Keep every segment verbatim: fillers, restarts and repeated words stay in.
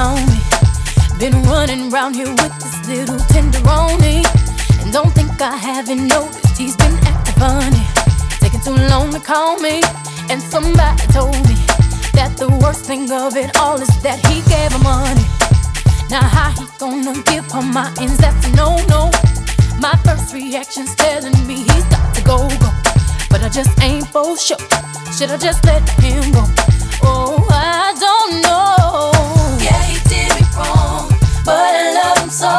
on me. Been running around here with this little tenderoni, and don't think I haven't noticed he's been acting funny. Taking too long to call me, and somebody told me that the worst thing of it all is that he gave her money. Now how he gonna give her my ends, that's a no-no. My first reaction's telling me he's got to go, go, but I just ain't for sure. Should I just let him go? Oh, I don't know. Yeah, he did me wrong, but I love him so.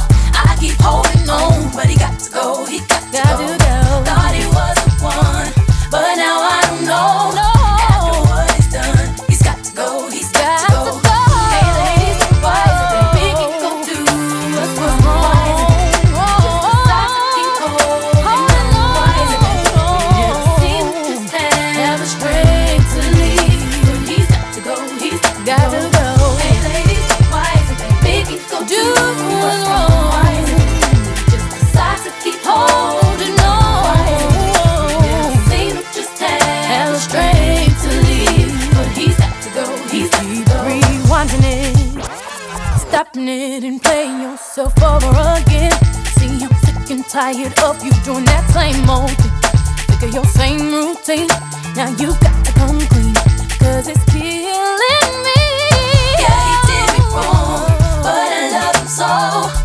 I keep holding on, but he got to go, he got to Got go. to go. Thought he was the one, but now I don't know. No. After what he's done, he's got to go, he's got, Got to go. to go. Hey ladies, why is it that big he go do what's wrong? Why is it that we just decide to keep holding on? Why is it that we never seem to just have the strength to leave? But he's got to go, he's got, Got to to go. go. Hey ladies, why is it that big he go do what's wrong? Why is it that we just decide to keep holding on? Why is it that we never seem to just have the strength to leave? But he's got to go, he's got to go. Rewinding it, stopping it and playing yourself over again. See, I'm sick and tired of you doing that same old thing. Sick of your same routine. Now you got to come clean, cause it's killing me. Yeah, he did me wrong, but I love him so.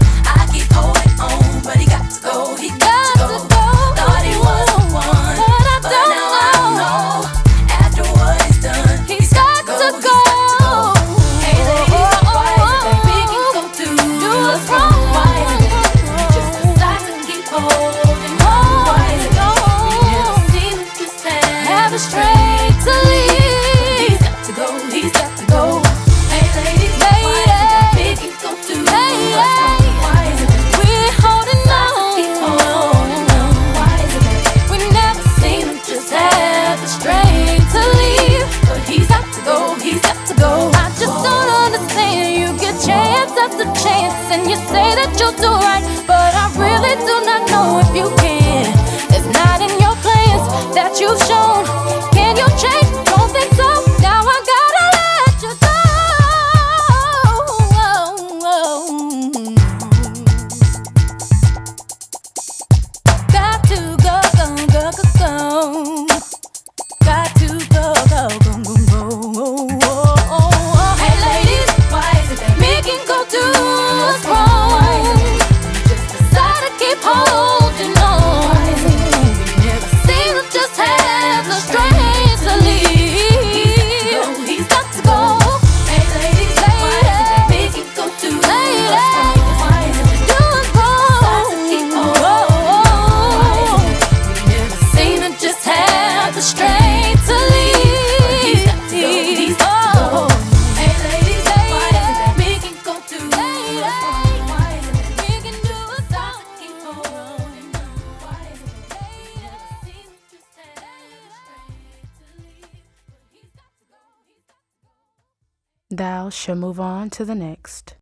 I keep holding on, but he got to go, he got, Got to to go. go. Thought he was the one, But I but don't now I don't know. After what he's done, He's got to he's go. got to go. Hey ladies, why is it that big he go do what's wrong? Why is it that we just decide to keep holding on? Why is it that we never seem to just have the strength to leave? He's got to go, he's got to go. Hey ladies, why is it that big he go do what's wrong? Why is it that We're holding decide to keep holding on. on? Why is it that We never seem to just have the strength to leave? But he's got to go, he's got to go. I just don't understand. You get chance after chance, and you say that you'll do right, but I really do not know if you can. It's not in your plans that you've shown. Can you change? Don't think so. Now I gotta let you go. Got to go, go, go, go, go. Got to go, go, go, go, go. Hey ladies, why is it that Me can go do what's wrong. just Decide to keep holding on. We never seem to just have the strength to leave. he's Got to go. Hey ladies, why is it that big he go do what's wrong? Why is it that Do what's wrong. to keep holding? We never Seem to just have the strength to leave. he's got to go. Hey ladies, why is it that big he go do what's wrong? Why is it that We can do what's to wrong. keep holding on? Why is it that we never seem to just have the strength to leave? But he's got to go, he's got to go. Thou shall move on to the next.